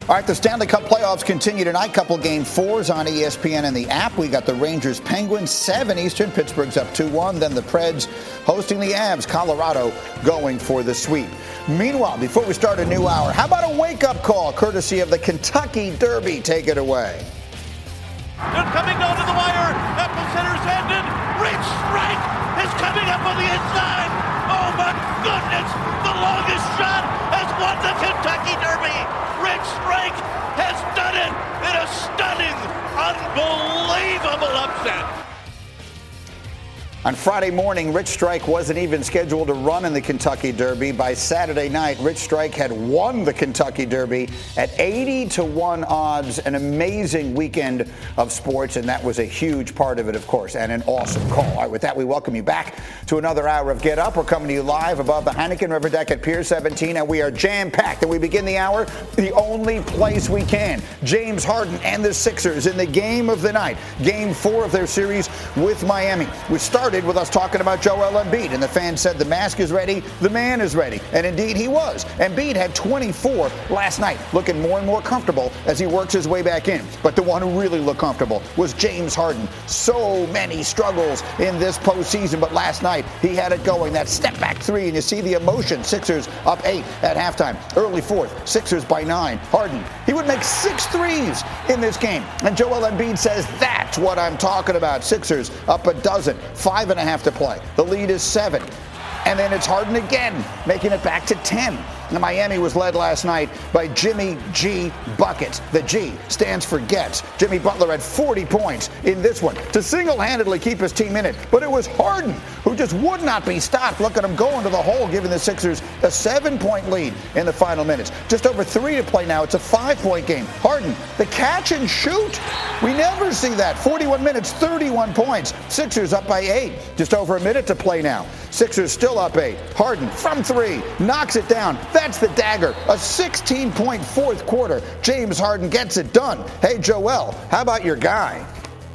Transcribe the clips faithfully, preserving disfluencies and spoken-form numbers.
All right, the Stanley Cup playoffs continue tonight. Couple game fours on E S P N and the app. We got the Rangers Penguins, seven Eastern. Pittsburgh's up two one. Then the Preds hosting the Avs. Colorado going for the sweep. Meanwhile, before we start a new hour, how about a wake-up call courtesy of the Kentucky Derby? Take it away. They're coming down to the wire. Epicenter's ended. Rich Strike is coming up on the inside. Oh, my goodness. The longest shot has won the Kentucky Derby. Rich Strike has done it in a stunning, unbelievable upset. On Friday morning, Rich Strike wasn't even scheduled to run in the Kentucky Derby. By Saturday night, Rich Strike had won the Kentucky Derby at eighty to one odds. An amazing weekend of sports, and that was a huge part of it, of course, and an awesome call. All right, with that, we welcome you back to another hour of Get Up. We're coming to you live above the Heineken River Deck at Pier seventeen, and we are jam-packed. And we begin the hour the only place we can. James Harden and the Sixers in the game of the night. Game four of their series with Miami. We started with us talking about Joel Embiid, and the fans said the mask is ready, the man is ready, and indeed he was. Embiid had twenty-four last night, looking more and more comfortable as he works his way back in. But the one who really looked comfortable was James Harden. So many struggles in this postseason, but last night he had it going. That step back three, and you see the emotion. Sixers up eight at halftime. Early fourth, Sixers by nine. Harden, he would make six threes in this game, and Joel Embiid says that's what I'm talking about. Sixers up a dozen, five and a half to play. The lead is seven. And then it's Harden again, making it back to ten. And Miami was led last night by Jimmy G. Buckets. The G stands for gets. Jimmy Butler had forty points in this one to single-handedly keep his team in it. But it was Harden who just would not be stopped. Look at him going to the hole, giving the Sixers a seven-point lead in the final minutes. Just over three to play now. It's a five-point game. Harden, the catch and shoot. We never see that. forty-one minutes, thirty-one points. Sixers up by eight. Just over a minute to play now. Sixers still up eight. Harden from three, knocks it down. That's the dagger. A sixteen-point fourth quarter. James Harden gets it done. Hey, Joel, how about your guy?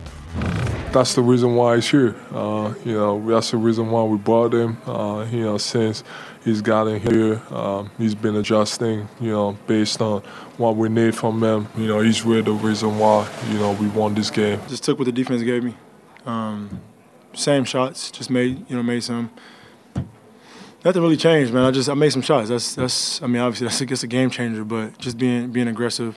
That's the reason why he's here. Uh, you know, that's the reason why we brought him. Uh, you know, since he's gotten here, um, he's been adjusting, you know, based on what we need from him. You know, he's really the reason why, you know, we won this game. Just took what the defense gave me. Um, same shots, just made, you know, made some. Nothing really changed, man. I just I made some shots. That's that's. I mean, obviously that's I guess a game changer, but just being being aggressive.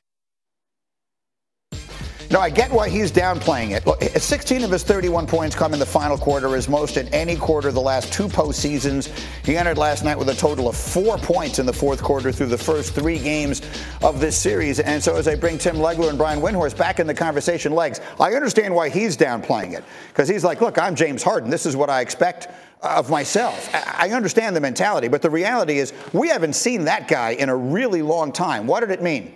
No, I get why he's downplaying it. Look, sixteen of his thirty-one points come in the final quarter, as most in any quarter the last two postseasons. He entered last night with a total of four points in the fourth quarter through the first three games of this series. And so as I bring Tim Legler and Brian Windhorst back in the conversation, Legs, I understand why he's downplaying it. Because he's like, look, I'm James Harden. This is what I expect of myself. I understand the mentality, but the reality is we haven't seen that guy in a really long time. What did it mean?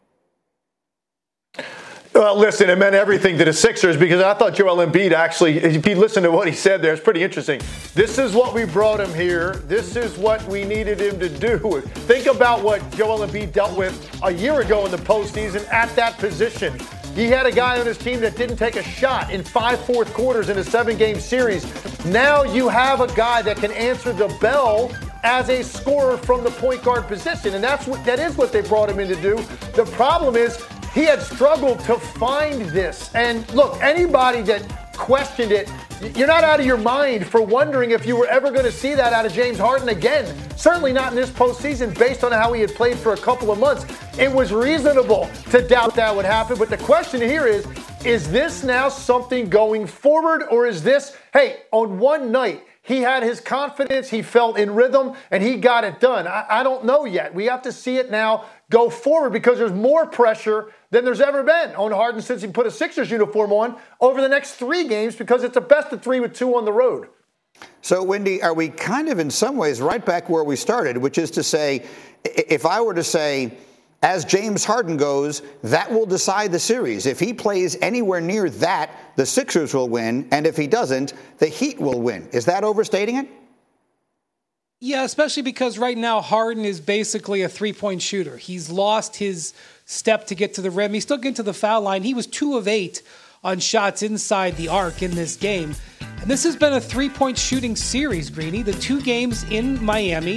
Well, listen, it meant everything to the Sixers because I thought Joel Embiid actually, if you listen to what he said there, it's pretty interesting. This is what we brought him here. This is what we needed him to do. Think about what Joel Embiid dealt with a year ago in the postseason at that position. He had a guy on his team that didn't take a shot in five fourth quarters in a seven-game series. Now you have a guy that can answer the bell as a scorer from the point guard position, and that's what that is what they brought him in to do. The problem is he had struggled to find this. And look, anybody that questioned it, you're not out of your mind for wondering if you were ever going to see that out of James Harden again. Certainly not in this postseason based on how he had played for a couple of months. It was reasonable to doubt that would happen. But the question here is, is this now something going forward, or is this, hey, on one night, he had his confidence, he felt in rhythm, and he got it done? I, I don't know yet. We have to see it now go forward because there's more pressure than there's ever been on Harden since he put a Sixers uniform on over the next three games because it's a best of three with two on the road. So, Wendy, are we kind of in some ways right back where we started, which is to say, if I were to say, as James Harden goes, that will decide the series. If he plays anywhere near that, the Sixers will win, and if he doesn't, the Heat will win. Is that overstating it? Yeah, especially because right now Harden is basically a three-point shooter. He's lost his step to get to the rim. He's still getting to the foul line. He was two of eight on shots inside the arc in this game. And this has been a three-point shooting series, Greeny. The two games in Miami,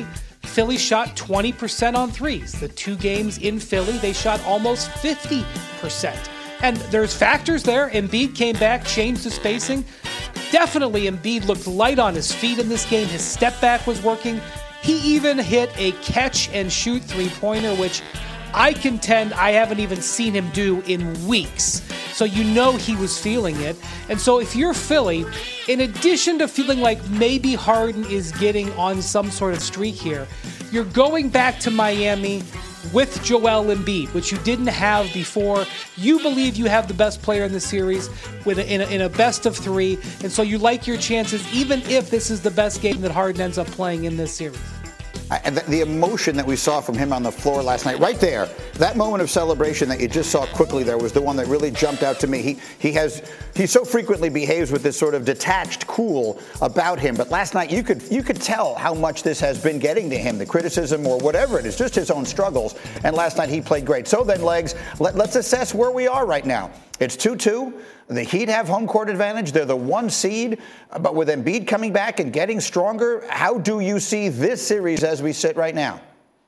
Philly shot twenty percent on threes. The two games in Philly, they shot almost fifty percent. And there's factors there. Embiid came back, changed the spacing. Definitely Embiid looked light on his feet in this game. His step back was working. He even hit a catch and shoot three-pointer, which I contend I haven't even seen him do in weeks. So you know he was feeling it. And so if you're Philly, in addition to feeling like maybe Harden is getting on some sort of streak here, you're going back to Miami with Joel Embiid, which you didn't have before. You believe you have the best player in the series with a, in, a, in a best of three, and so you like your chances, even if this is the best game that Harden ends up playing in this series. And the emotion that we saw from him on the floor last night, right there, that moment of celebration that you just saw quickly there was the one that really jumped out to me. He he has he so frequently behaves with this sort of detached cool about him, but last night you could you could tell how much this has been getting to him, the criticism or whatever it is, just his own struggles. And last night he played great. So then, Legs, let, let's assess where we are right now. It's two two. The Heat have home court advantage. They're the one seed. But with Embiid coming back and getting stronger, how do you see this series as we sit right now?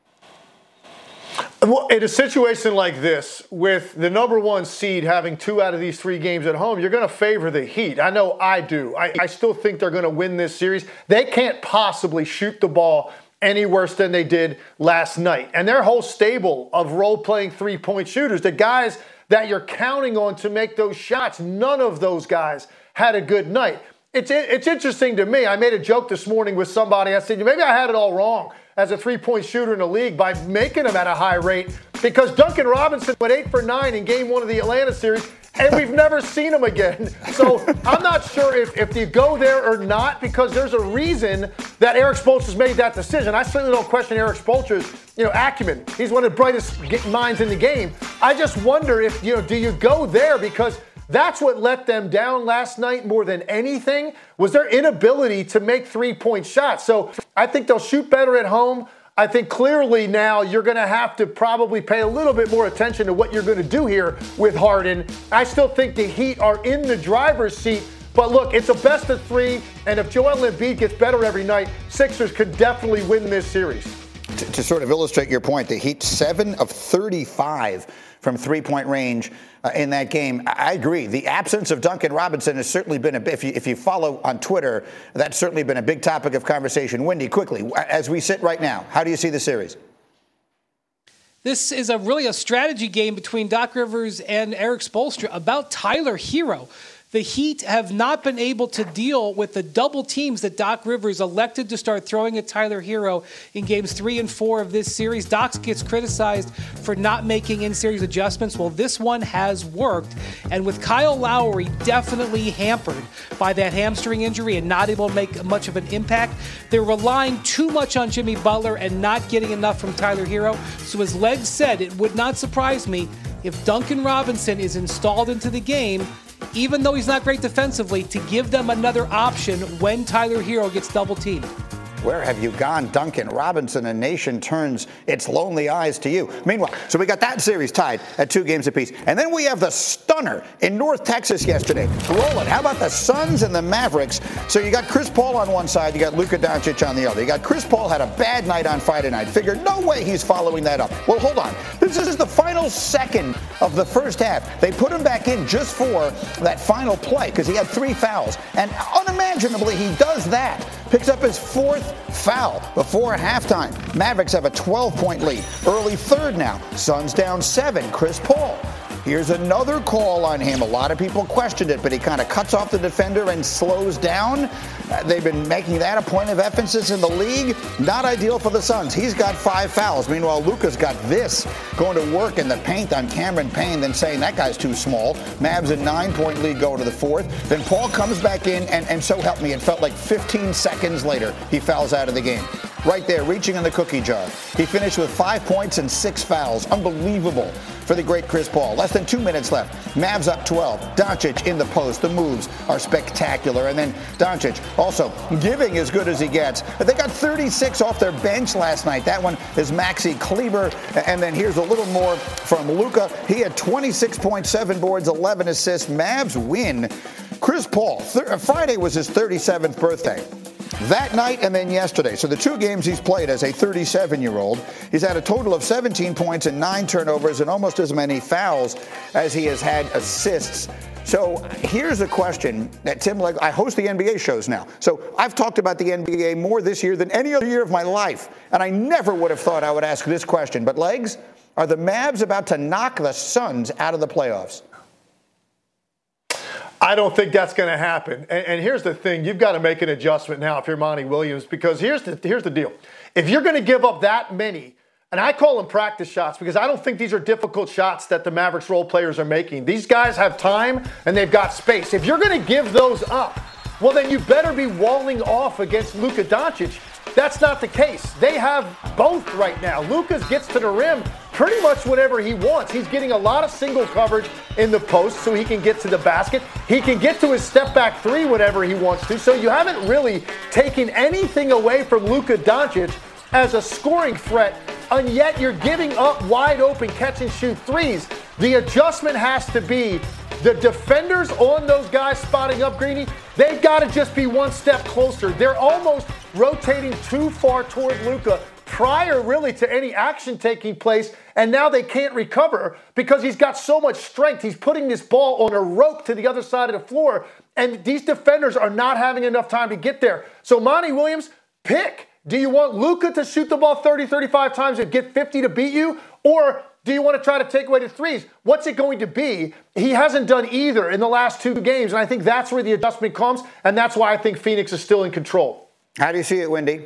Well, in a situation like this, with the number one seed having two out of these three games at home, you're going to favor the Heat. I know I do. I, I still think they're going to win this series. They can't possibly shoot the ball any worse than they did last night. And their whole stable of role-playing three-point shooters, the guys that you're counting on to make those shots, none of those guys had a good night. It's it's interesting to me. I made a joke this morning with somebody. I said, maybe I had it all wrong as a three-point shooter in the league by making him at a high rate, because Duncan Robinson went eight for nine in game one of the Atlanta series, and we've never seen him again. So I'm not sure if, if you go there or not, because there's a reason that Erik Spoelstra's made that decision. I certainly don't question Erik Spoelstra's, you know, acumen. He's one of the brightest minds in the game. I just wonder if, you know, do you go there? Because that's what let them down last night more than anything, was their inability to make three-point shots. So I think they'll shoot better at home. I think clearly now you're going to have to probably pay a little bit more attention to what you're going to do here with Harden. I still think the Heat are in the driver's seat. But look, it's a best of three, and if Joel Embiid gets better every night, Sixers could definitely win this series. To, to sort of illustrate your point, the Heat seven of thirty-five from three-point range uh, in that game. I agree. The absence of Duncan Robinson has certainly been a bit, if you, if you follow on Twitter, that's certainly been a big topic of conversation. Wendy, quickly, as we sit right now, how do you see the series? This is a really a strategy game between Doc Rivers and Erik Spoelstra about Tyler Herro. The Heat have not been able to deal with the double teams that Doc Rivers elected to start throwing at Tyler Herro in games three and four of this series. Doc gets criticized for not making in-series adjustments. Well, this one has worked. And with Kyle Lowry definitely hampered by that hamstring injury and not able to make much of an impact, they're relying too much on Jimmy Butler and not getting enough from Tyler Herro. So as Legs said, it would not surprise me if Duncan Robinson is installed into the game, even though he's not great defensively, to give them another option when Tyler Herro gets double teamed. Where have you gone, Duncan Robinson? A nation turns its lonely eyes to you. Meanwhile, so we got that series tied at two games apiece. And then we have the stunner in North Texas yesterday. Roll it. How about the Suns and the Mavericks? So you got Chris Paul on one side, you got Luka Doncic on the other. You got Chris Paul had a bad night on Friday night. Figured no way he's following that up. Well, hold on. This is the final second of the first half. They put him back in just for that final play because he had three fouls. And unimaginably, he does that. Picks up his fourth foul before halftime. Mavericks have a twelve-point lead. Early third now. Suns down seven. Chris Paul. Here's another call on him. A lot of people questioned it, but he kind of cuts off the defender and slows down. Uh, they've been making that a point of emphasis in the league. Not ideal for the Suns. He's got five fouls. Meanwhile, Luka's got this going to work in the paint on Cameron Payne, then saying that guy's too small. Mavs a nine-point lead going to the fourth. Then Paul comes back in, and, and so help me, it felt like fifteen seconds later he fouls out of the game. Right there, reaching in the cookie jar. He finished with five points and six fouls. Unbelievable for the great Chris Paul. Less than two minutes left. Mavs up twelve. Doncic in the post. The moves are spectacular. And then Doncic also giving as good as he gets. They got thirty-six off their bench last night. That one is Maxi Kleber. And then here's a little more from Luka. He had twenty-six point seven boards, eleven assists. Mavs win. Chris Paul, th- Friday was his thirty-seventh birthday. That night and then yesterday. So the two games he's played as a thirty-seven-year-old, he's had a total of seventeen points and nine turnovers and almost as many fouls as he has had assists. So here's a question that Tim Legler, I host the N B A shows now. So I've talked about the N B A more this year than any other year of my life. And I never would have thought I would ask this question. But Legs, are the Mavs about to knock the Suns out of the playoffs? I don't think that's going to happen. And, and here's the thing. You've got to make an adjustment now if you're Monty Williams, because here's the, here's the deal. If you're going to give up that many, and I call them practice shots because I don't think these are difficult shots that the Mavericks role players are making. These guys have time and they've got space. If you're going to give those up, well, then you better be walling off against Luka Doncic. That's not the case. They have both right now. Luka gets to the rim pretty much whatever he wants. He's getting a lot of single coverage in the post so he can get to the basket. He can get to his step back three whenever he wants to. So you haven't really taken anything away from Luka Doncic as a scoring threat, and yet you're giving up wide open catch and shoot threes. The adjustment has to be the defenders on those guys spotting up, Greeny, they've got to just be one step closer. They're almost rotating too far toward Luka prior really to any action taking place, and now they can't recover because he's got so much strength. He's putting this ball on a rope to the other side of the floor, and these defenders are not having enough time to get there. So Monty Williams, pick. Do you want Luka to shoot the ball thirty, thirty-five times and get fifty to beat you? Or do you want to try to take away the threes? What's it going to be? He hasn't done either in the last two games, and I think that's where the adjustment comes, and that's why I think Phoenix is still in control. How do you see it, Wendy?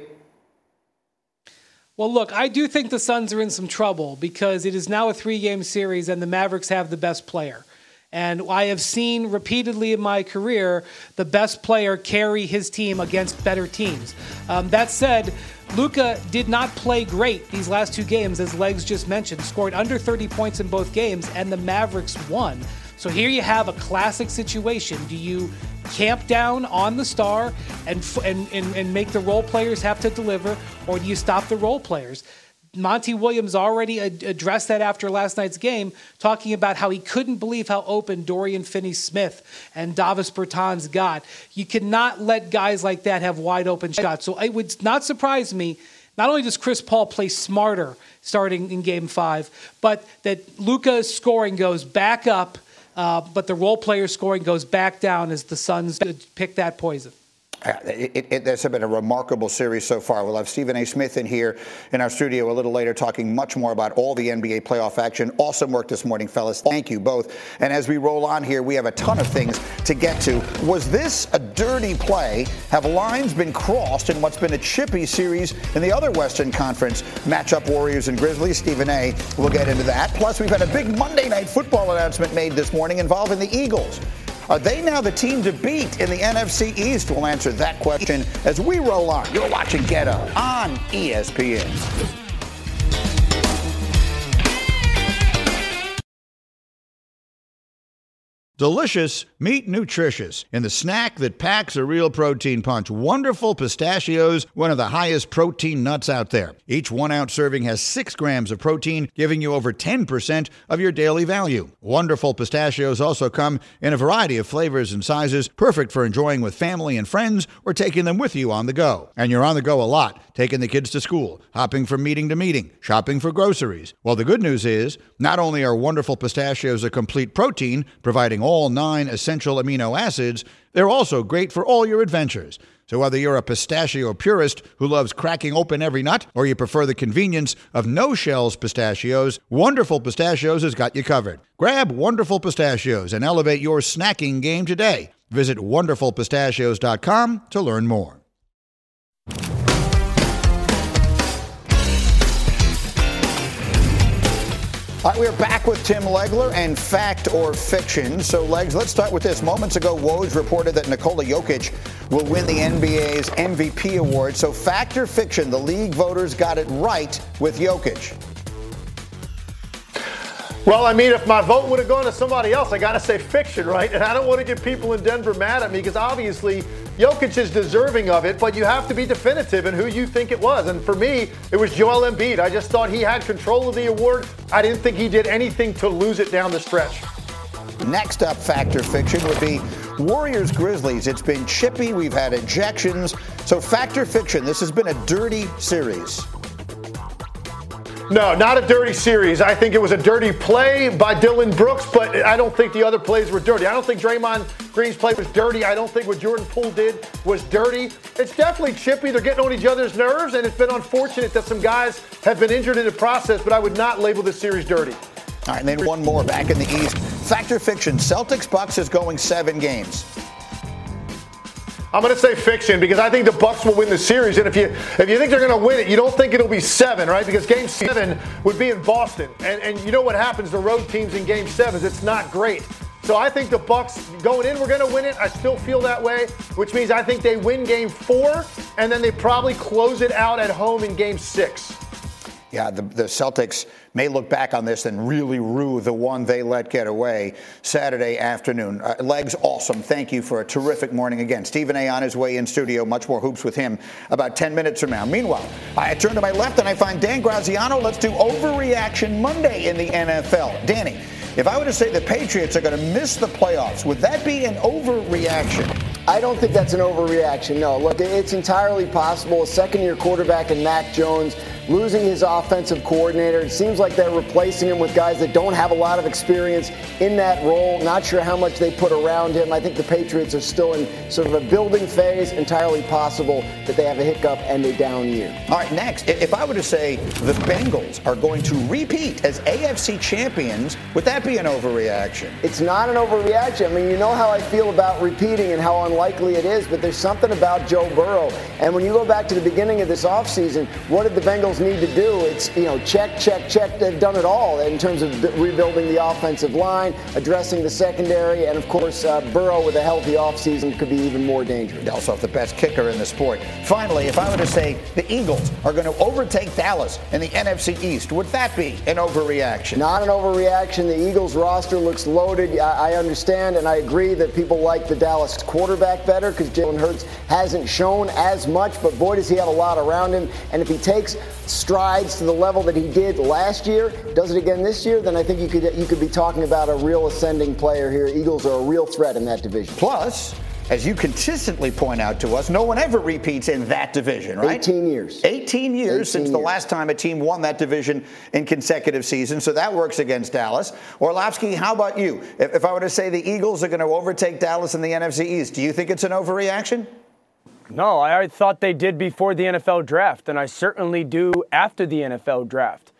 Well, look, I do think the Suns are in some trouble because it is now a three-game series and the Mavericks have the best player. And I have seen repeatedly in my career the best player carry his team against better teams. Um, that said, Luka did not play great these last two games, as Legs just mentioned, scored under thirty points in both games, and the Mavericks won. So here you have a classic situation. Do you camp down on the star and, and, and, and make the role players have to deliver, or do you stop the role players? Monty Williams already ad- addressed that after last night's game, talking about how he couldn't believe how open Dorian Finney-Smith and Davis Bertans got. You cannot let guys like that have wide open shots. So it would not surprise me, not only does Chris Paul play smarter starting in game five, but that Luka's scoring goes back up, uh, but the role player scoring goes back down as the Suns pick that poison. It, it, it, it's been a remarkable series so far. We'll have Stephen A. Smith in here in our studio a little later talking much more about all the N B A playoff action. Awesome work this morning, fellas. Thank you both. And as we roll on here, we have a ton of things to get to. Was this a dirty play? Have lines been crossed in what's been a chippy series in the other Western Conference matchup, Warriors and Grizzlies? Stephen A. will get into that. Plus, we've had a big Monday Night Football announcement made this morning involving the Eagles. Are they now the team to beat in the N F C East? We'll answer that question as we roll on. You're watching Get Up on E S P N. Delicious, meet nutritious in the snack that packs a real protein punch. Wonderful Pistachios, one of the highest protein nuts out there. Each one-ounce serving has six grams of protein, giving you over ten percent of your daily value. Wonderful Pistachios also come in a variety of flavors and sizes, perfect for enjoying with family and friends or taking them with you on the go. And you're on the go a lot, taking the kids to school, hopping from meeting to meeting, shopping for groceries. Well, the good news is, not only are Wonderful Pistachios a complete protein, providing all all nine essential amino acids, they're also great for all your adventures. So whether you're a pistachio purist who loves cracking open every nut, or you prefer the convenience of no-shells pistachios, Wonderful Pistachios has got you covered. Grab Wonderful Pistachios and elevate your snacking game today. Visit wonderful pistachios dot com to learn more. All right, we're back with Tim Legler and Fact or Fiction. So, Legs, let's start with this. Moments ago, Woj reported that Nikola Jokic will win the N B A's M V P award. So, fact or fiction, the league voters got it right with Jokic? Well, I mean, if my vote would have gone to somebody else, I got to say fiction, right? And I don't want to get people in Denver mad at me because obviously Jokic is deserving of it, but you have to be definitive in who you think it was. And for me, it was Joel Embiid. I just thought he had control of the award. I didn't think he did anything to lose it down the stretch. Next up, fact or fiction, would be Warriors Grizzlies, it's been chippy. We've had ejections. So fact or fiction, this has been a dirty series. No, not a dirty series. I think it was a dirty play by Dillon Brooks, but I don't think the other plays were dirty. I don't think Draymond Green's play was dirty. I don't think what Jordan Poole did was dirty. It's definitely chippy. They're getting on each other's nerves, and it's been unfortunate that some guys have been injured in the process, but I would not label this series dirty. All right, and then one more back in the East. Fact or fiction, Celtics-Bucks is going seven games. I'm going to say fiction because I think the Bucks will win the series. And if you if you think they're going to win it, you don't think it'll be seven, right? Because game seven would be in Boston. And, and you know what happens to road teams in game sevens. It's not great. So I think the Bucks going in, we're going to win it. I still feel that way, which means I think they win game four, and then they probably close it out at home in game six. Yeah, the, the Celtics may look back on this and really rue the one they let get away Saturday afternoon. Uh, Legs, awesome. Thank you for a terrific morning again. Stephen A. on his way in studio. Much more hoops with him about ten minutes from now. Meanwhile, I turn to my left and I find Dan Graziano. Let's do Overreaction Monday in the N F L. Danny, if I were to say the Patriots are going to miss the playoffs, would that be an overreaction? I don't think that's an overreaction, no. Look, it's entirely possible. A second-year quarterback in Mac Jones losing his offensive coordinator. It seems like they're replacing him with guys that don't have a lot of experience in that role. Not sure how much they put around him. I think the Patriots are still in sort of a building phase. Entirely possible that they have a hiccup and a down year. All right, next, if I were to say the Bengals are going to repeat as A F C champions, would that be an overreaction? It's not an overreaction. I mean, you know how I feel about repeating and how unlikely it is, but there's something about Joe Burrow. And when you go back to the beginning of this offseason, what did the Bengals need to do? It's, you know, check, check, check. They've done it all in terms of rebuilding the offensive line, addressing the secondary, and, of course, uh, Burrow with a healthy offseason could be even more dangerous. They also have the best kicker in the sport. Finally, if I were to say the Eagles are going to overtake Dallas in the N F C East, would that be an overreaction? Not an overreaction. The Eagles roster looks loaded. I, I understand, and I agree that people like the Dallas quarterback better because Jalen Hurts hasn't shown as much, but boy, does he have a lot around him. And if he takes strides to the level that he did last year, does it again this year, then I think you could you could be talking about a real ascending player here. Eagles are a real threat in that division. Plus, as you consistently point out to us, no one ever repeats in that division, right? eighteen years. eighteen years eighteen since years. the last time a team won that division in consecutive seasons, so that works against Dallas. Orlovsky, how about you? If, if I were to say the Eagles are going to overtake Dallas in the N F C East, do you think it's an overreaction? No, I thought they did before the N F L draft, and I certainly do after the N F L draft.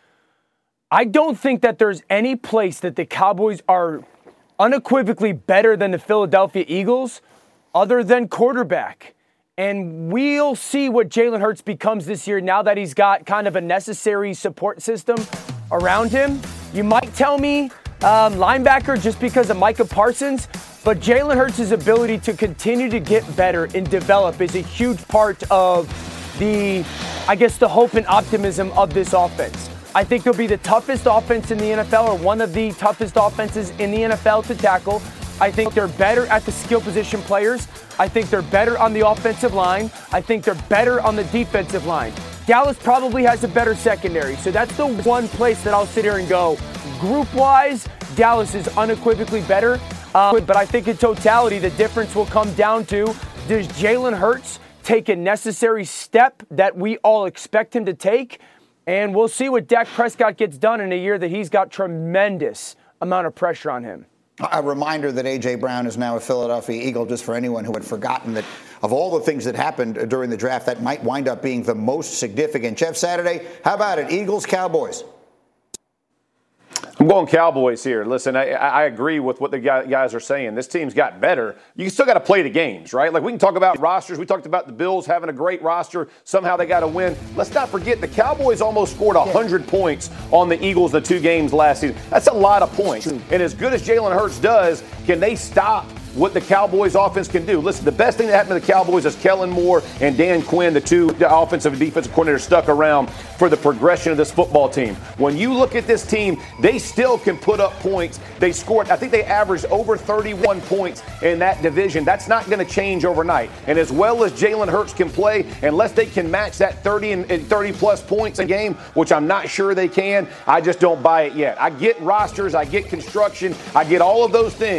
I don't think that there's any place that the Cowboys are unequivocally better than the Philadelphia Eagles other than quarterback. And we'll see what Jalen Hurts becomes this year now that he's got kind of a necessary support system around him. You might tell me um, linebacker just because of Micah Parsons, but Jalen Hurts' ability to continue to get better and develop is a huge part of the, I guess, the hope and optimism of this offense. I think they'll be the toughest offense in the N F L, or one of the toughest offenses in the N F L to tackle. I think they're better at the skill position players. I think they're better on the offensive line. I think they're better on the defensive line. Dallas probably has a better secondary, so that's the one place that I'll sit here and go, group-wise, Dallas is unequivocally better. Um, but I think in totality, the difference will come down to, does Jalen Hurts take a necessary step that we all expect him to take? And we'll see what Dak Prescott gets done in a year that he's got tremendous amount of pressure on him. A reminder that A J. Brown is now a Philadelphia Eagle, just for anyone who had forgotten that of all the things that happened during the draft, that might wind up being the most significant. Jeff Saturday, how about it? Eagles, Cowboys? I'm going Cowboys here. Listen, I, I agree with what the guys are saying. This team's got better. You still got to play the games, right? Like, we can talk about rosters. We talked about the Bills having a great roster. Somehow they got to win. Let's not forget the Cowboys almost scored one hundred points on the Eagles in the two games last season. That's a lot of points. And as good as Jalen Hurts does, can they stop what the Cowboys offense can do? Listen, the best thing that happened to the Cowboys is Kellen Moore and Dan Quinn, the two offensive and defensive coordinators, stuck around for the progression of this football team. When you look at this team, they still can put up points. They scored, I think they averaged over thirty-one points in that division. That's not going to change overnight. And as well as Jalen Hurts can play, unless they can match that thirty and thirty plus points a game, which I'm not sure they can, I just don't buy it yet. I get rosters, I get construction, I get all of those things.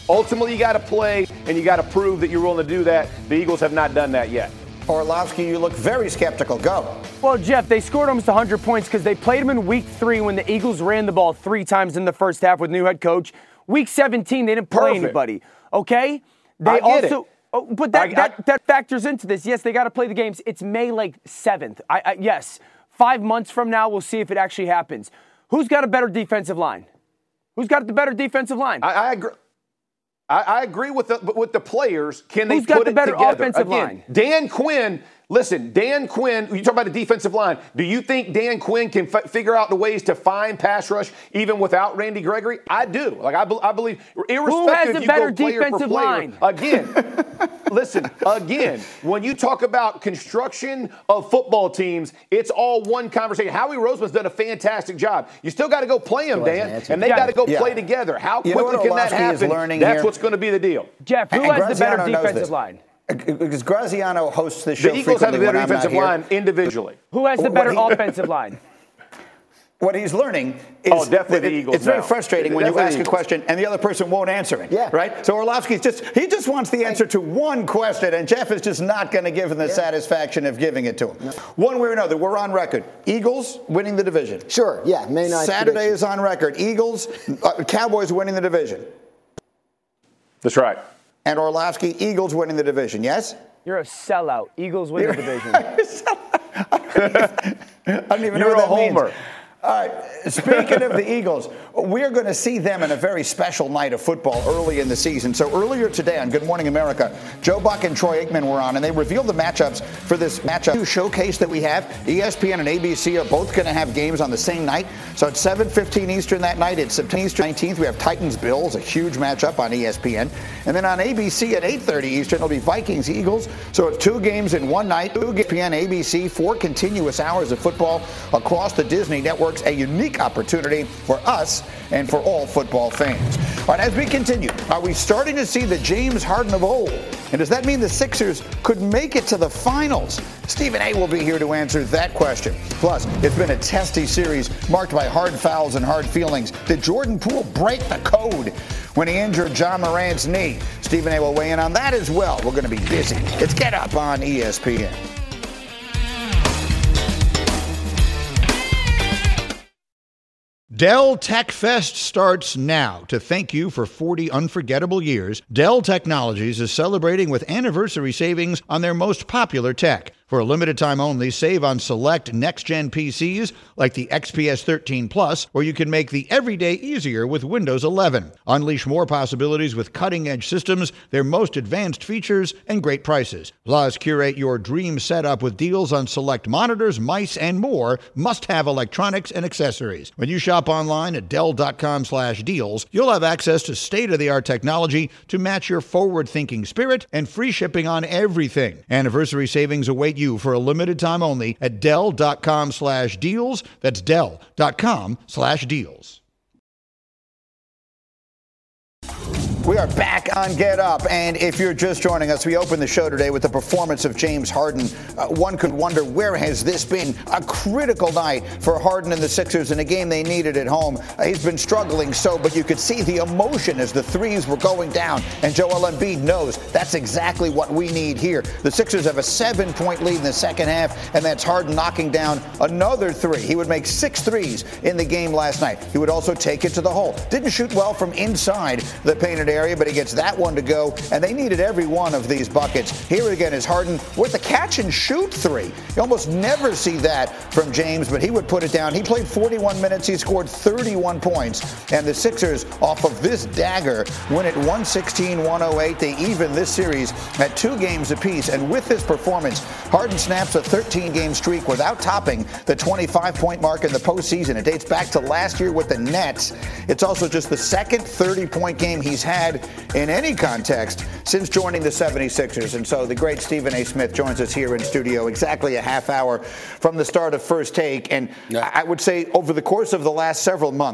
Ultimately, you got to play, and you got to prove that you're willing to do that. The Eagles have not done that yet. Orlovsky, you look very skeptical. Go. Well, Jeff, they scored almost one hundred points because they played them in week three when the Eagles ran the ball three times in the first half with new head coach. Week seventeen, they didn't play Perfect. anybody. Okay? They I get also. it. Oh, but that, I- I- that, that factors into this. Yes, they got to play the games. It's May like seventh. I, I, yes, five months from now, we'll see if it actually happens. Who's got a better defensive line? Who's got the better defensive line? I, I agree. I, I agree with the with the players. Can they Who's got put the it better together? offensive Again, line? Dan Quinn. Listen, Dan Quinn, you talk about the defensive line. Do you think Dan Quinn can f- figure out the ways to find pass rush even without Randy Gregory? I do. Like I, be- I believe, irrespective Who has the if you better go player defensive for player, line? Again, listen, again, when you talk about construction of football teams, it's all one conversation. Howie Roseman's done a fantastic job. You still got to go play them, Dan, and they Yeah. got to go Yeah. play together. How You know quickly what can that Orlovsky is happen? learning That's here? what's going to be the deal. Jeff, who And has the better Graziano knows defensive this. line? Because Graziano hosts this show The Eagles have frequently a better when I'm not defensive here. line individually. Who has the What better he- offensive line? What he's learning is Oh, definitely the it- Eagles it's very now. frustrating when you Definitely ask the a Eagles. question and the other person won't answer it. Yeah. Right? So Orlovsky's just he just wants the answer to one question, and Jeff is just not going to give him the satisfaction of giving it to him. One way or another, we're on record. Eagles winning the division. Sure, yeah, May ninth. Saturday prediction. is on record. Eagles, uh, Cowboys winning the division. That's right. And Orlovsky, Eagles winning the division. Yes? You're a sellout. Eagles win the division. I don't even know You're what a that means. homer. All right, speaking of the Eagles, we're going to see them in a very special night of football early in the season. So earlier today on Good Morning America, Joe Buck and Troy Aikman were on, and they revealed the matchups for this matchup showcase that we have. E S P N and A B C are both going to have games on the same night. So at seven fifteen Eastern that night, it's September nineteenth, we have Titans-Bills, a huge matchup on E S P N. And then on A B C at eight thirty Eastern, it'll be Vikings-Eagles. So it's two games in one night, two E S P N, A B C, four continuous hours of football across the Disney networks, a unique opportunity for us and for all football fans. All right, as we continue, are we starting to see the James Harden of old? And does that mean the Sixers could make it to the finals? Stephen A. will be here to answer that question. Plus, it's been a testy series marked by hard fouls and hard feelings. Did Jordan Poole break the code when he injured John Morant's knee? Stephen A. will weigh in on that as well. We're going to be busy. It's Get Up on E S P N. Dell Tech Fest starts now. To thank you for forty unforgettable years, Dell Technologies is celebrating with anniversary savings on their most popular tech. For a limited time only, save on select next-gen P Cs like the X P S thirteen Plus, or you can make the everyday easier with Windows eleven. Unleash more possibilities with cutting-edge systems, their most advanced features, and great prices. Plus, curate your dream setup with deals on select monitors, mice, and more must-have electronics and accessories. When you shop online at Dell.com slash deals, you'll have access to state-of-the-art technology to match your forward-thinking spirit and free shipping on everything. Anniversary savings await you for a limited time only at Dell.com slash deals. That's Dell.com slash deals. We are back on Get Up, and if you're just joining us, we open the show today with the performance of James Harden. Uh, one could wonder, where has this been? A critical night for Harden and the Sixers in a game they needed at home. Uh, he's been struggling so, but you could see the emotion as the threes were going down, and Joel Embiid knows that's exactly what we need here. The Sixers have a seven-point lead in the second half, and that's Harden knocking down another three. He would make six threes in the game last night. He would also take it to the hole. Didn't shoot well from inside the painted area, but he gets that one to go, and they needed every one of these buckets. Here again is Harden with the catch and shoot three. You almost never see that from James, but he would put it down. He played forty-one minutes. He scored thirty-one points, and the Sixers, off of this dagger, win at one sixteen one oh eight. They even this series at two games apiece, and with this performance, Harden snaps a thirteen-game streak without topping the twenty-five-point mark in the postseason. It dates back to last year with the Nets. It's also just the second thirty-point game he's had in any context since joining the seventy-sixers. And so the great Stephen A. Smith joins us here in studio exactly a half hour from the start of First Take. And I would say over the course of the last several months,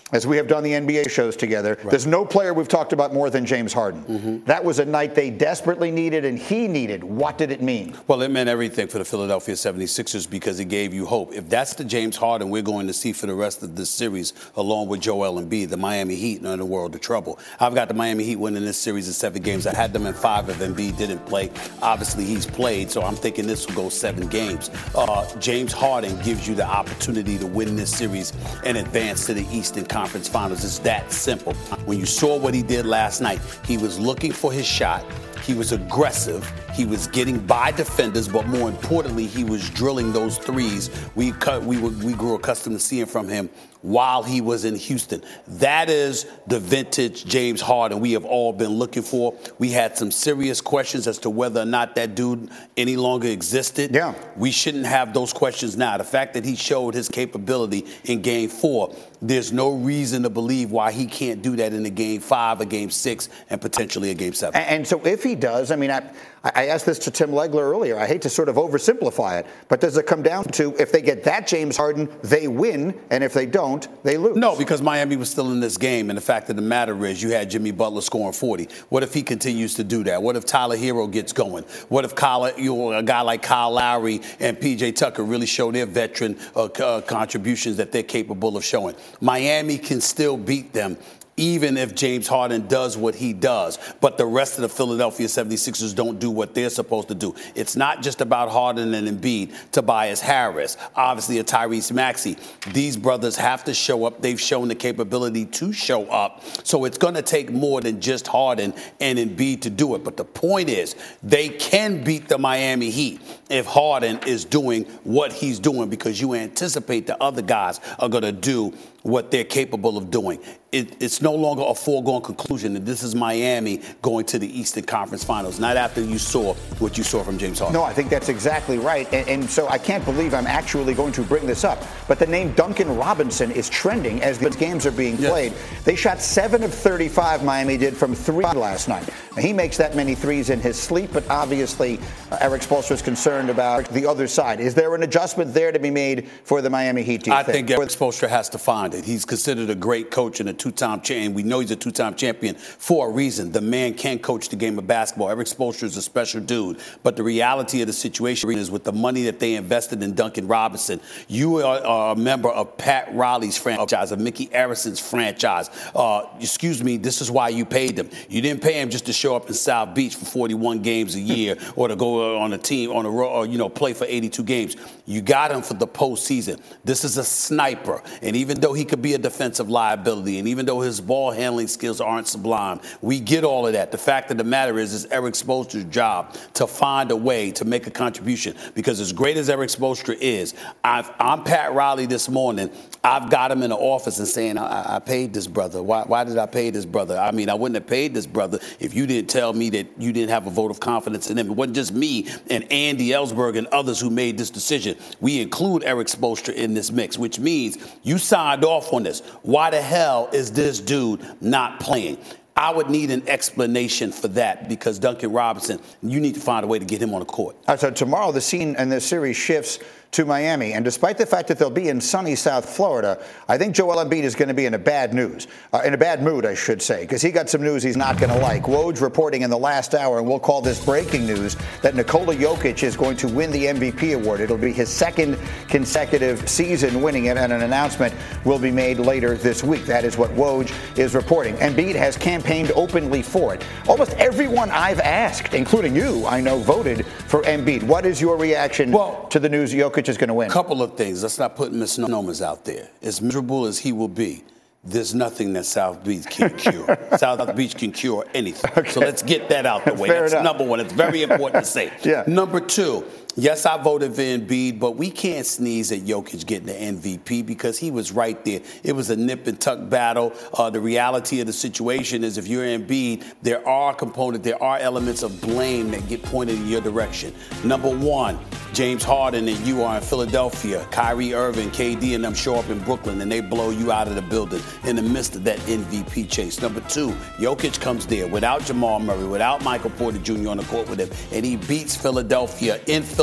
as we have done the N B A shows together, right. There's no player we've talked about more than James Harden. Mm-hmm. That was a night they desperately needed and he needed. What did it mean? Well, it meant everything for the Philadelphia seventy-sixers because it gave you hope. If that's the James Harden we're going to see for the rest of this series, along with Joel Embiid, the Miami Heat are in a world of trouble. I've got the Miami Heat winning this series in seven games. I had them in five if Embiid didn't play. Obviously, he's played, so I'm thinking this will go seven games. Uh, James Harden gives you the opportunity to win this series and advance to the Eastern Conference Finals. It's that simple. When you saw what he did last night, he was looking for his shot. He was aggressive. He was getting by defenders, but more importantly, he was drilling those threes we cut, we were, we grew accustomed to seeing from him while he was in Houston. That is the vintage James Harden we have all been looking for. We had some serious questions as to whether or not that dude any longer existed. Yeah. We shouldn't have those questions now. The fact that he showed his capability in game four, there's no reason to believe why he can't do that in a game five, a game six, and potentially a game seven. And, and so if he does, I mean, I, I asked this to Tim Legler earlier. I hate to sort of oversimplify it, but does it come down to if they get that James Harden, they win, and if they don't, they lose? No, because Miami was still in this game, and the fact of the matter is you had Jimmy Butler scoring forty. What if he continues to do that? What if Tyler Hero gets going? What if Kyle, you know, a guy like Kyle Lowry and P J Tucker really show their veteran uh, uh, contributions that they're capable of showing? Miami can still beat them, even if James Harden does what he does. But the rest of the Philadelphia seventy-sixers don't do what they're supposed to do. It's not just about Harden and Embiid, Tobias Harris, obviously a Tyrese Maxey. These brothers have to show up. They've shown the capability to show up. So it's going to take more than just Harden and Embiid to do it. But the point is, they can beat the Miami Heat if Harden is doing what he's doing, because you anticipate the other guys are going to do what they're capable of doing. It, it's no longer a foregone conclusion that this is Miami going to the Eastern Conference Finals, not after you saw what you saw from James Harden. No, I think that's exactly right. And, and so I can't believe I'm actually going to bring this up, but the name Duncan Robinson is trending as these games are being played. Yes. They shot seven of thirty-five, Miami did, from three last night. Now, he makes that many threes in his sleep, but obviously uh, Erik Spoelstra is concerned about the other side. Is there an adjustment there to be made for the Miami Heat, do you I think? think Erik Spoelstra has to find it. He's considered a great coach and a two-time champion. We know he's a two-time champion for a reason. The man can coach the game of basketball. Erik Spoelstra is a special dude. But the reality of the situation is with the money that they invested in Duncan Robinson, you are, are a member of Pat Riley's franchise, of Mickey Arison's franchise. Uh, excuse me, this is why you paid them. You didn't pay him just to show up in South Beach for forty-one games a year or to go on a team, on a row, or, you know, play for eighty-two games. You got him for the postseason. This is a sniper. And even though he could be a defensive liability, and even though his ball handling skills aren't sublime, we get all of that. The fact of the matter is, it's Erik Spoelstra's job to find a way to make a contribution. Because as great as Erik Spoelstra is, I've, I'm Pat Riley this morning. I've got him in the office and saying, I, I paid this brother. Why, why did I pay this brother? I mean, I wouldn't have paid this brother if you didn't tell me that you didn't have a vote of confidence in him. It wasn't just me and Andy Ellsberg and others who made this decision. We include Erik Spoelstra in this mix, which means you signed off on this. Why the hell is this dude not playing? I would need an explanation for that, because Duncan Robinson, you need to find a way to get him on the court. All right, so tomorrow the scene in this series shifts to Miami, and despite the fact that they'll be in sunny South Florida, I think Joel Embiid is going to be in a bad news, uh, in a bad mood, I should say, because he got some news he's not going to like. Woj reporting in the last hour, and we'll call this breaking news, that Nikola Jokic is going to win the M V P award. It'll be his second consecutive season winning it, and an announcement will be made later this week. That is what Woj is reporting. Embiid has campaigned openly for it. Almost everyone I've asked, including you, I know, voted for Embiid. What is your reaction well, to the news Jokic is going to win? A couple of things. Let's not put misnomers out there. As miserable as he will be, there's nothing that South Beach can cure. South Beach can cure anything. Okay. So let's get that out the way. Fair That's enough. Number one. It's very important to say. Yeah. Number two, yes, I voted for Embiid, but we can't sneeze at Jokic getting the M V P because he was right there. It was a nip and tuck battle. Uh, the reality of the situation is, if you're Embiid, there are components, there are elements of blame that get pointed in your direction. Number one, James Harden and you are in Philadelphia. Kyrie Irving, K D, and them show up in Brooklyn, and they blow you out of the building in the midst of that M V P chase. Number two, Jokic comes there without Jamal Murray, without Michael Porter Junior on the court with him, and he beats Philadelphia in Philadelphia.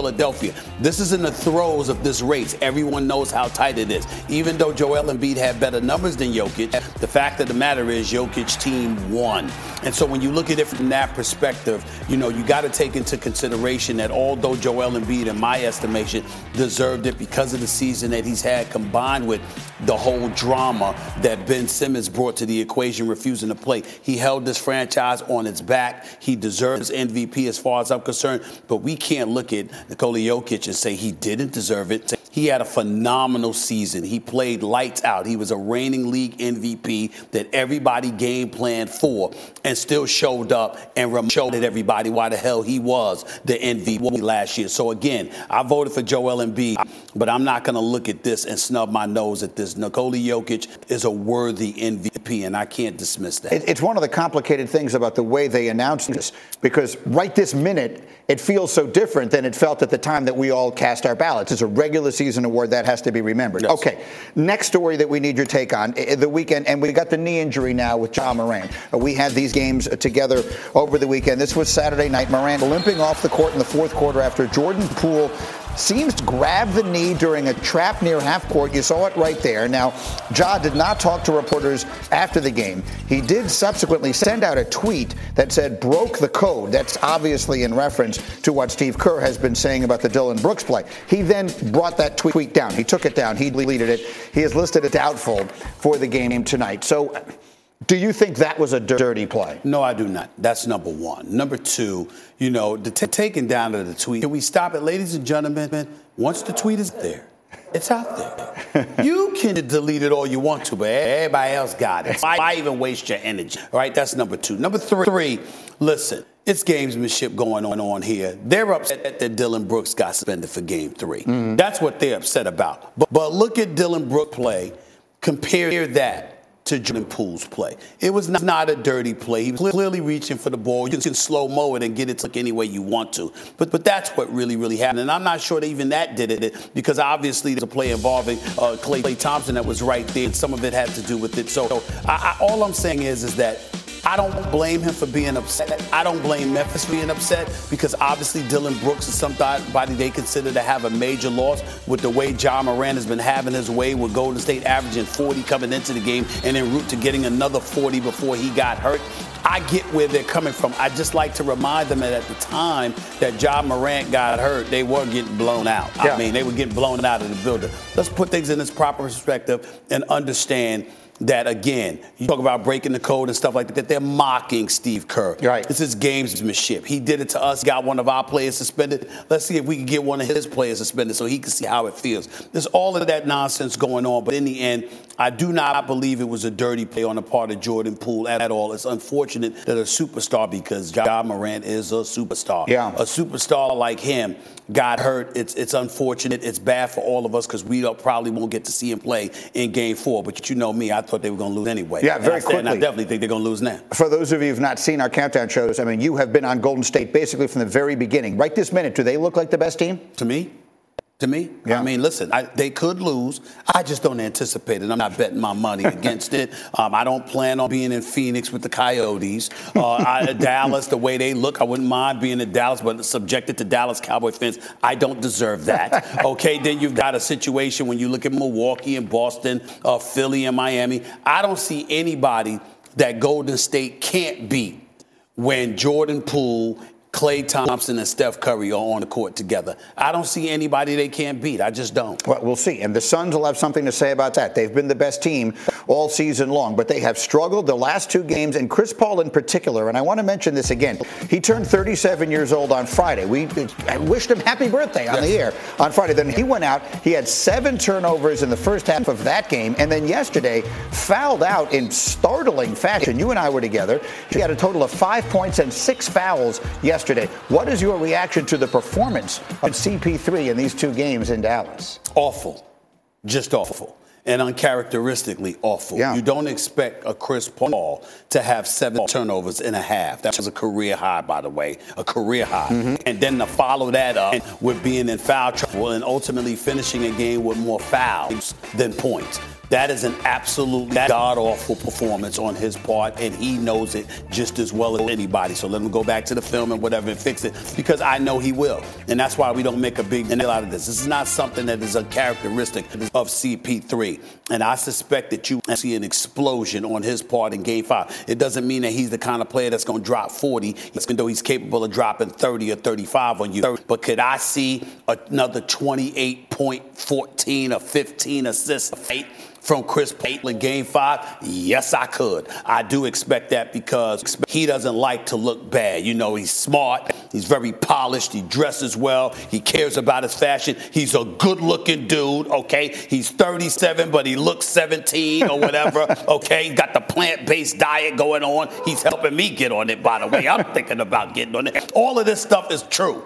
Philadelphia. This is in the throes of this race. Everyone knows how tight it is. Even though Joel Embiid had better numbers than Jokic, the fact of the matter is Jokic's team won. And so when you look at it from that perspective, you know, you got to take into consideration that although Joel Embiid, in my estimation, deserved it because of the season that he's had, combined with the whole drama that Ben Simmons brought to the equation, refusing to play, he held this franchise on its back. He deserves M V P as far as I'm concerned, but we can't look at Nikola Jokic and say he didn't deserve it. He had a phenomenal season. He played lights out. He was a reigning league M V P that everybody game planned for and still showed up and showed everybody why the hell he was the M V P last year. So, again, I voted for Joel Embiid, but I'm not going to look at this and snub my nose at this. Nikola Jokic is a worthy M V P, and I can't dismiss that. It's one of the complicated things about the way they announced this, because right this minute, it feels so different than it felt at the time that we all cast our ballots. It's a regular season award that has to be remembered. Yes. Okay, next story that we need your take on, the weekend, and we got the knee injury now with Ja Morant. We had these games together over the weekend. This was Saturday night. Morant limping off the court in the fourth quarter after Jordan Poole seems to grab the knee during a trap near half court. You saw it right there. Now, Ja did not talk to reporters after the game. He did subsequently send out a tweet that said broke the code. That's obviously in reference to what Steve Kerr has been saying about the Dillon Brooks play. He then brought that tweet down. He took it down. He deleted it. He has listed it doubtful for the game tonight. So, do you think that was a dirty play? No, I do not. That's number one. Number two, you know, the t- taking down of the tweet. Can we stop it, ladies and gentlemen? Once the tweet is there, it's out there. You can delete it all you want to, but everybody else got it. Why even waste your energy? All right, that's number two. Number three, listen, it's gamesmanship going on on here. They're upset that Dillon Brooks got suspended for game three. Mm-hmm. That's what they're upset about. But, but look at Dillon Brooks play. Compare that to Jordan Poole's play. It was not a dirty play. He was clearly reaching for the ball. You can slow-mo it and get it to look any way you want to. But but that's what really, really happened. And I'm not sure that even that did it, because obviously there's a play involving uh, Klay, Klay Thompson that was right there, and some of it had to do with it. So, so I, I, all I'm saying is, is that I don't blame him for being upset. I don't blame Memphis for being upset, because obviously Dillon Brooks is somebody they consider to have a major loss with the way Ja Morant has been having his way, with Golden State averaging forty coming into the game and en route to getting another forty before he got hurt. I get where they're coming from. I just like to remind them that at the time that Ja Morant got hurt, they were getting blown out. Yeah. I mean, they were getting blown out of the building. Let's put things in its proper perspective and understand that, again, you talk about breaking the code and stuff like that, that they're mocking Steve Kerr. Right. This is gamesmanship. He did it to us, got one of our players suspended. Let's see if we can get one of his players suspended so he can see how it feels. There's all of that nonsense going on, but in the end, I do not believe it was a dirty play on the part of Jordan Poole at all. It's unfortunate that a superstar, because Ja Morant is a superstar. Yeah. A superstar like him got hurt. It's it's unfortunate. It's bad for all of us, because we don't, probably won't get to see him play in game four. But you know me, I thought they were going to lose anyway. Yeah, very and I, quickly. And I definitely think they're going to lose now. For those of you who've not seen our countdown shows, I mean, you have been on Golden State basically from the very beginning. Right this minute, do they look like the best team? To me? To me, yeah. I mean, listen, I, they could lose. I just don't anticipate it. I'm not betting my money against it. Um, I don't plan on being in Phoenix with the Coyotes. Uh, I, Dallas, the way they look, I wouldn't mind being in Dallas, but subjected to Dallas Cowboy fans, I don't deserve that. Okay, then you've got a situation when you look at Milwaukee and Boston, uh, Philly and Miami. I don't see anybody that Golden State can't beat when Jordan Poole, Klay Thompson, and Steph Curry are on the court together. I don't see anybody they can't beat. I just don't. Well, we'll see. And the Suns will have something to say about that. They've been the best team all season long, but they have struggled the last two games, and Chris Paul in particular. And I want to mention this again. He turned thirty-seven years old on Friday. We I wished him happy birthday on yes. the air on Friday. Then he went out. He had seven turnovers in the first half of that game, and then yesterday fouled out in startling fashion. You and I were together. He had a total of five points and six fouls yesterday. Yesterday. What is your reaction to the performance of C P three in these two games in Dallas? Awful. Just awful. And uncharacteristically awful. Yeah. You don't expect a Chris Paul to have seven turnovers in a half. That was a career high, by the way, a career high. Mm-hmm. And then to follow that up with being in foul trouble and ultimately finishing a game with more fouls than points. That is an absolute god-awful performance on his part, and he knows it just as well as anybody. So let him go back to the film and whatever and fix it, because I know he will. And that's why we don't make a big deal out of this. This is not something that is a characteristic of C P three. And I suspect that you see an explosion on his part in Game five. It doesn't mean that he's the kind of player that's going to drop forty, even though he's capable of dropping thirty or thirty-five on you. But could I see another twenty-eight point fourteen or fifteen assists from Chris Paul in Game five? Yes, I could. I do expect that because he doesn't like to look bad. You know, he's smart. He's very polished. He dresses well. He cares about his fashion. He's a good-looking dude, okay? He's thirty-seven, but he looks seventeen or whatever, okay? He's got the plant-based diet going on. He's helping me get on it, by the way. I'm thinking about getting on it. All of this stuff is true.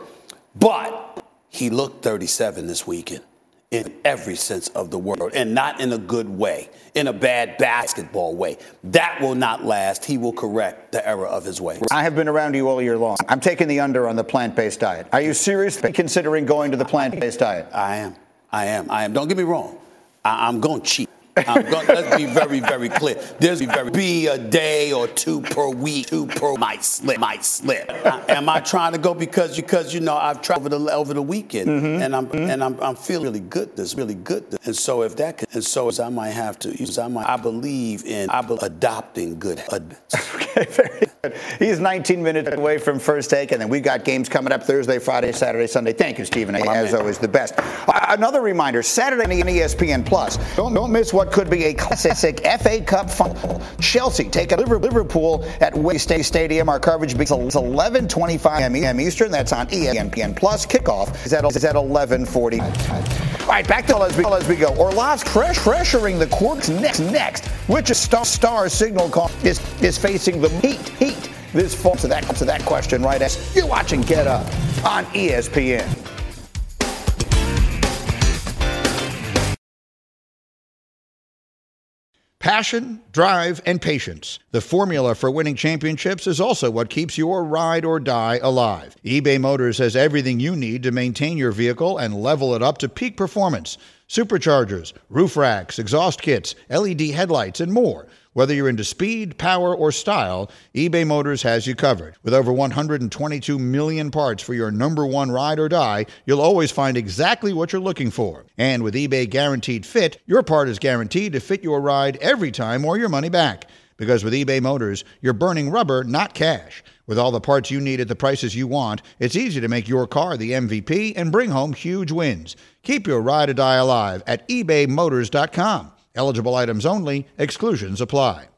But he looked thirty-seven this weekend. In every sense of the word, and not in a good way, in a bad basketball way. That will not last. He will correct the error of his way. I have been around you all year long. I'm taking the under on the plant-based diet. Are you seriously considering going to the plant-based diet? I am. I am. I am. Don't get me wrong. I- I'm going cheap. I'm going, let's be very, very clear. There's very be a day or two per week, two per might slip, might slip. I, am I trying to go because because you know I've tried over the over the weekend mm-hmm. and I'm mm-hmm. and I'm I'm feeling really good. This really good. This. And so if that can, and so as I might have to use, I might I believe in I be, adopting good habits. Okay, very good. He's nineteen minutes away from first take, and then we've got games coming up Thursday, Friday, Saturday, Sunday. Thank you, Stephen. As always, the best. Uh, another reminder: Saturday on E S P N Plus. Don't don't miss what could be a classic F A Cup final. Chelsea take on Liverpool at Wembley Stadium. Our coverage begins eleven twenty-five a.m. Eastern. That's on E S P N Plus. Kickoff is at, is at eleven forty. All right, back to as we, as we go. Orlovsky fresh, pressuring the courts next. Next, which star, star signal call is is facing the heat. Heat this fall. To that to that question, right? As you're watching Get Up on E S P N. Passion, drive, and patience. The formula for winning championships is also what keeps your ride or die alive. eBay Motors has everything you need to maintain your vehicle and level it up to peak performance. Superchargers, roof racks, exhaust kits, L E D headlights, and more. Whether you're into speed, power, or style, eBay Motors has you covered. With over one hundred twenty-two million parts for your number one ride or die, you'll always find exactly what you're looking for. And with eBay Guaranteed Fit, your part is guaranteed to fit your ride every time or your money back. Because with eBay Motors, you're burning rubber, not cash. With all the parts you need at the prices you want, it's easy to make your car the M V P and bring home huge wins. Keep your ride or die alive at ebay motors dot com. Eligible items only. Exclusions apply.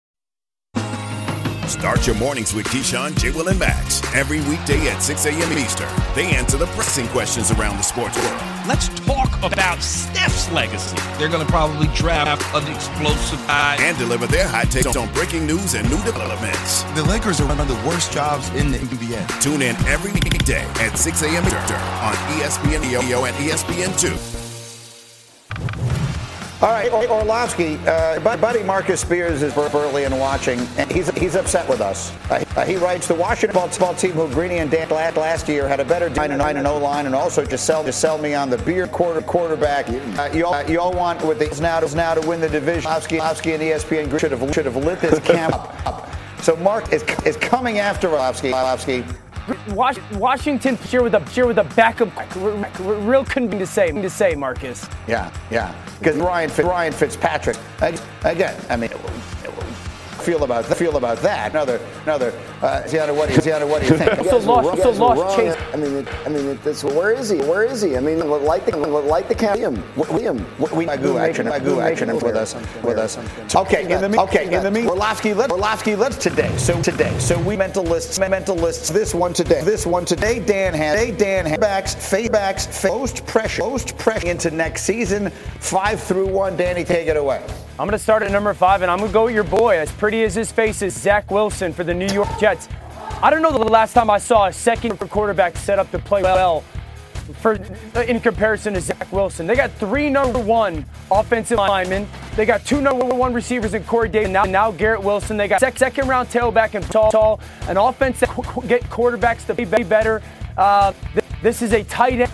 Start your mornings with Keyshawn, J. Will, and Max every weekday at six a.m. Eastern. They answer the pressing questions around the sports world. Let's talk about Steph's legacy. They're going to probably draft an explosive guy. And deliver their hot takes on breaking news and new developments. The Lakers are one of the worst jobs in the N B A. Tune in every weekday at six a.m. Eastern on E S P N E O and E S P N two. All right, Orlovsky, uh, buddy Marcus Spears is early and watching, and he's he's upset with us. Uh, he writes, the Washington football team, who Greeny and Dan last year, had a better nine and nine and O line, and also to sell to sell me on the beer quarter quarterback. Uh, you all uh, you all want with the now to now to win the division. Orlovsky and E S P N should have should have lit this camp up. So Mark is is coming after Orlovsky. Orlovsky. Washington cheer with a cheer with a backup. Real couldn't to say to say, Marcus. Yeah, yeah. Because Ryan Ryan Fitzpatrick again. I mean, feel about feel about that. Another another. Uh, Ziana, what do you Ziana, what do you think? So lost, so lost Chase. I mean, it, I mean, it's where is he? Where is he? I mean, like the like the William, William. We Magoo action, Magoo action with us, with us. Okay, in the okay, in the mean, Orlovsky, let Orlovsky, let's today. So today, so we mental lists, mental lists. This one today, this one today. Dan has, today Dan has backs, fade backs, post pressure, post pressure into next season. Five through one. Danny, take it away. I'm going to start at number five, and I'm going to go with your boy. As pretty as his face is, Zach Wilson for the New York Jets. I don't know the last time I saw a second quarterback set up to play well for, in comparison to Zach Wilson. They got three number one offensive linemen. They got two number one receivers in Corey Davis, and now, now Garrett Wilson. They got second round tailback and tall, tall an offense that get quarterbacks to be better. Uh, this is a tight end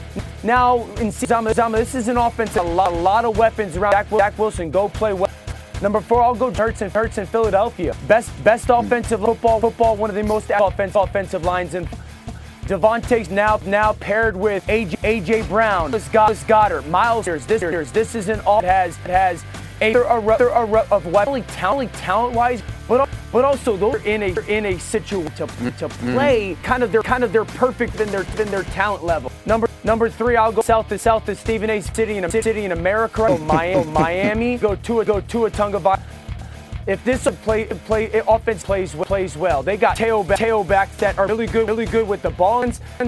Now, in Zama, Zama, this is an offense, a lot, a lot of weapons around Zach, Zach Wilson. Go play well. Number four, I'll go Hurts and Hurts in Philadelphia. Best best offensive football, football, one of the most offensive offensive lines in. Devontae's now now paired with A J, A J Brown, Scott Goddard, Miles. This this is an all has has a, a, a, a of what talent talent wise, but but also they're in a in a situation to, to play kind of their kind of their perfect in their in their talent level. Number number three, I'll go south to south to Stephen A. City in a city in America. Go Miami, Miami. Go to go to a Tonga. If this play play offense plays plays well, they got tail backs that are really good, really good with the ball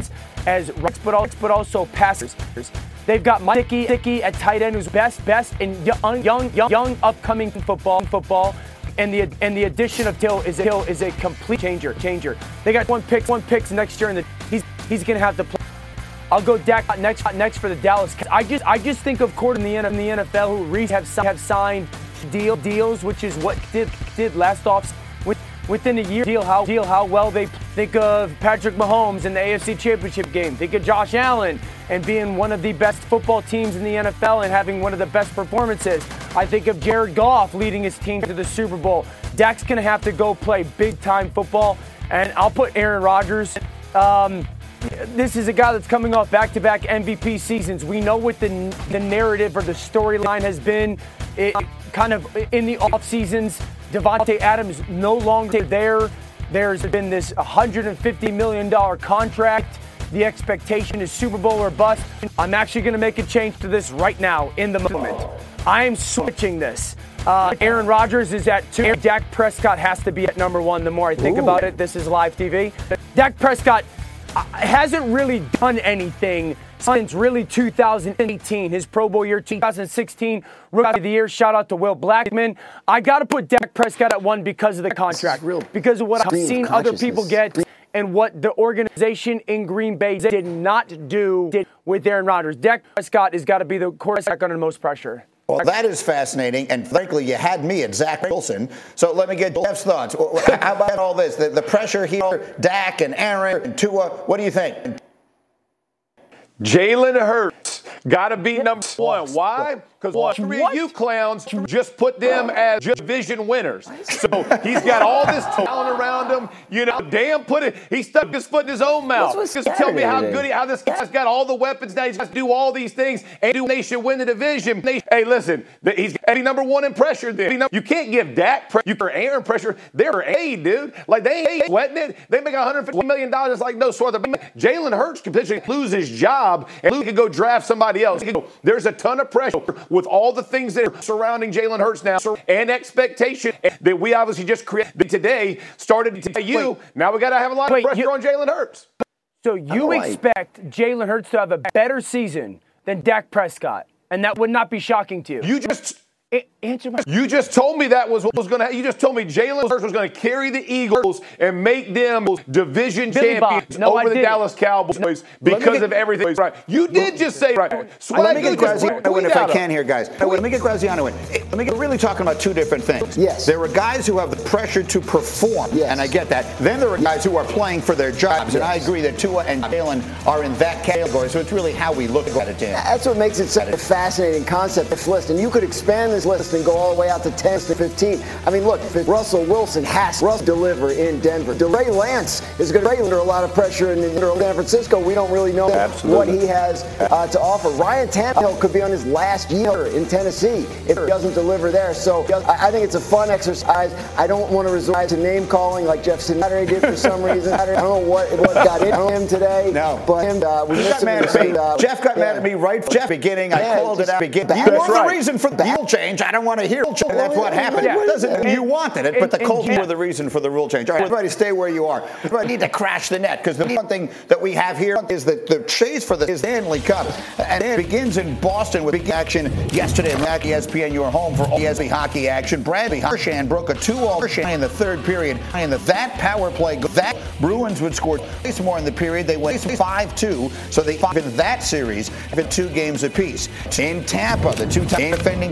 as but also but also passers. They've got Mike Dickey at tight end, who's best best in young young young, young upcoming football football. And the and the addition of Till is a Till is a complete changer changer. They got one pick one picks next year, and the, he's he's gonna have to play. I'll go Dak next next for the Dallas. I just I just think of court in the in the N F L who have have signed. Deal deals, which is what did did last off with, within a year. Deal how deal how well they think of Patrick Mahomes in the A F C Championship game. Think of Josh Allen and being one of the best football teams in the N F L and having one of the best performances. I think of Jared Goff leading his team to the Super Bowl. Dak's gonna have to go play big time football, and I'll put Aaron Rodgers. Um, This is a guy that's coming off back-to-back M V P seasons. We know what the the narrative or the storyline has been. It, kind of in the off seasons, Devontae Adams no longer there. There's been this one hundred fifty million dollars contract. The expectation is Super Bowl or bust. I'm actually going to make a change to this right now in the moment. I am switching this. Uh, Aaron Rodgers is at two. Dak Prescott has to be at number one. The more I think Ooh. about it, this is live T V. Dak Prescott hasn't really done anything since really two thousand eighteen, his Pro Bowl year, two thousand sixteen, Rookie of the Year. Shout out to Will Blackman. I got to put Dak Prescott at one because of the contract, because of what I've seen other people get and what the organization in Green Bay did not do with Aaron Rodgers. Dak Prescott has got to be the quarterback under the most pressure. Well, that is fascinating, and frankly, you had me at Zach Wilson. So let me get Jeff's thoughts. How about all this? The, the pressure here, Dak and Aaron and Tua. What do you think? Jalen Hurts got to be number one. Why? Because three of you clowns just put them as division winners. So he's got all this talent around him. You know, damn, put it. He stuck his foot in his own mouth. Just tell me how good he, how this guy's got all the weapons now. He's got to do all these things, and do they should win the division. They, hey, listen, he's Eddie number one in pressure. Then you can't give Dak pressure. You for Aaron pressure. They're A, dude. Like they ain't sweating it. They make one hundred fifty million dollars like no sort of. Jalen Hurts could potentially lose his job, and Luke could go draft somebody else. There's a ton of pressure with all the things that are surrounding Jalen Hurts now and expectation that we obviously just created today started to tell you. Wait, now we got to have a lot wait, of pressure you, on Jalen Hurts. So you expect Jalen Hurts to have a better season than Dak Prescott, and that would not be shocking to you. You just answer my. You just told me that was what was going to. You just told me Jalen Hurts was going to carry the Eagles and make them division Billy champions no, over the Dallas Cowboys because get, of everything. Right? You did just say right. Swag, let me get Graziano in if I can here, guys. Let me get Graziano in. Let me get. We're really talking about two different things. Yes. There are guys who have the pressure to perform, yes. and I get that. Then there are guys who are playing for their jobs, yes. and I agree that Tua and Jalen are in that category. So it's really how we look at it, Dan. That's what makes it such a fascinating concept. This list, and you could expand this list and go all the way out to ten to fifteen. I mean, look, Russell Wilson has to deliver in Denver. Trey Lance is going to be under a lot of pressure in San Francisco. We don't really know Absolutely. what he has uh, to offer. Ryan Tannehill could be on his last year in Tennessee if he doesn't deliver there. So I think it's a fun exercise. I don't want to resort to name calling like Jeff Saturday did for some reason. I don't know what, what got into him today. No. But him, uh, we got mad at me. Uh, Jeff got yeah. mad at me right from the beginning. I yeah, called it out. Beginning. You were right. the reason for the rule change. I don't want to hear rule change. That's what happened. Yeah. Doesn't, you wanted it, but the Colts were the reason for the rule change. All right, everybody stay where you are. Everybody need to crash the net, because the one thing that we have here is that the chase for the Stanley Cup, and it begins in Boston with big action yesterday at E S P N, your home for all E S P N hockey action. Bradley Marchand broke a two-all in the third period. In the, that power play, that Bruins would score twice more in the period. They went five two, so they in that series have two games apiece. In Tampa, the two-time defending champs,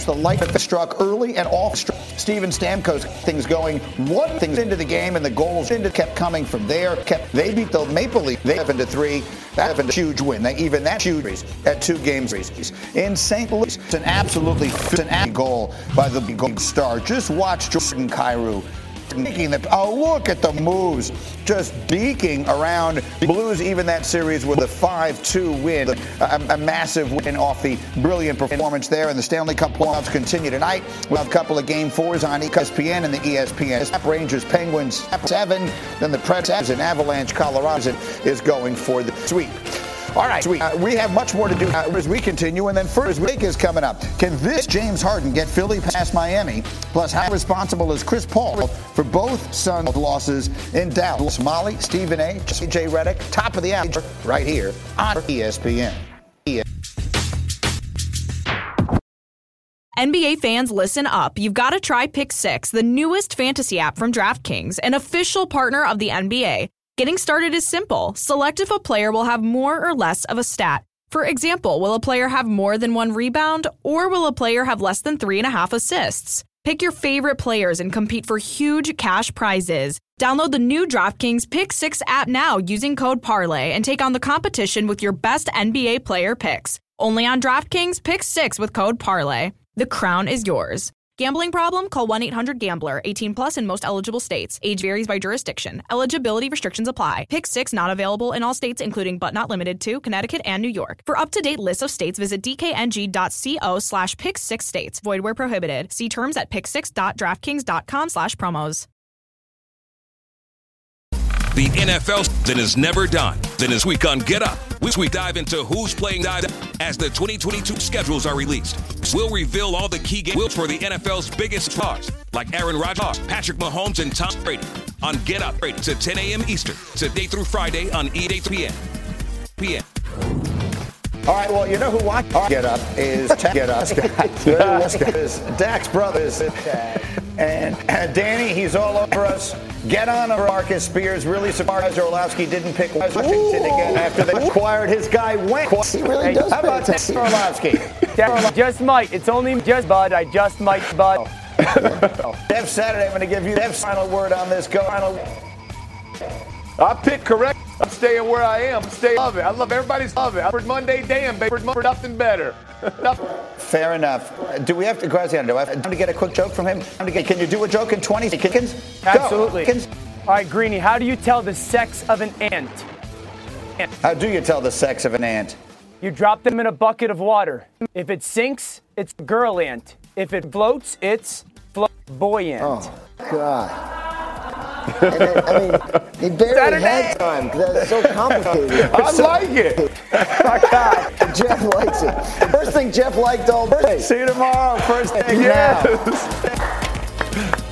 the light that struck early and off. Steven Stamkos things going one thing into the game, and the goals kept coming from there. Kept they beat the Maple Leaf. They have into three. That a huge win. They even that huge at two games in Saint Louis. It's an absolutely it's an goal by the Gold Star. Just watch Jordan Kyrou. Making the, oh, look at the moves. Just beaking around the Blues, even that series with a five two win. A, a massive win off the brilliant performance there. And the Stanley Cup playoffs continue tonight. We'll have a couple of game fours on E S P N and the E S P N. Rangers, Penguins, seven. Then the Predators and Avalanche, Colorado is going for the sweep. All right, we, uh, we have much more to do uh, as we continue, and then first week is coming up. Can this James Harden get Philly past Miami? Plus, how responsible is Chris Paul for both Suns losses in Dallas? Molly, Stephen A, J J Redick, top of the hour, right here on E S P N. N B A fans, listen up. You've got to try Pick Six, the newest fantasy app from DraftKings, an official partner of the N B A. Getting started is simple. Select if a player will have more or less of a stat. For example, will a player have more than one rebound, or will a player have less than three and a half assists? Pick your favorite players and compete for huge cash prizes. Download the new DraftKings Pick Six app now using code Parlay and take on the competition with your best N B A player picks. Only on DraftKings Pick Six with code Parlay. The crown is yours. Gambling problem? Call one eight hundred gambler. eighteen plus in most eligible states. Age varies by jurisdiction. Eligibility restrictions apply. Pick Six not available in all states, including but not limited to Connecticut and New York. For up-to-date lists of states, visit dkng.co slash pick six states. Void where prohibited. See terms at pick six dot draftkings dot com slash promos. The N F L season is never done. Then this week on Get Up, we dive into who's playing as the twenty twenty-two schedules are released. We'll reveal all the key games for the N F L's biggest stars, like Aaron Rodgers, Patrick Mahomes, and Tom Brady. On Get Up, to ten a.m. Eastern, today through Friday on E eight p.m. p.m. All right, well, you know who watch Get Up is Get Up. is Dak's brothers. And uh, Danny, he's all over us. Get on him. Marcus Spears. Really surprised Orlovsky didn't pick Washington again after they acquired his guy Wentz. He really does. How about that, Orlovsky? Just might. It's only just Bud. I just might Bud. Dev Saturday, I'm going to give you Dev's final word on this. Go. Final. I picked correct. I'm staying where I am. I'm staying. Love it. I love everybody's love it. I heard Monday, damn, baby. For nothing better. nothing. Fair enough. Do we have to, Graziano, do I have to get a quick joke from him? Can you do a joke in twenty seconds? Absolutely. Go. All right, Greeny, how do you tell the sex of an ant? ant? How do you tell the sex of an ant? You drop them in a bucket of water. If it sinks, it's girl ant. If it floats, it's flo- boy ant. Oh, God. And then, I mean, he barely had time because that's so complicated. I like it. My God. Jeff likes it. First thing Jeff liked all day. See you tomorrow. First thing yes. now.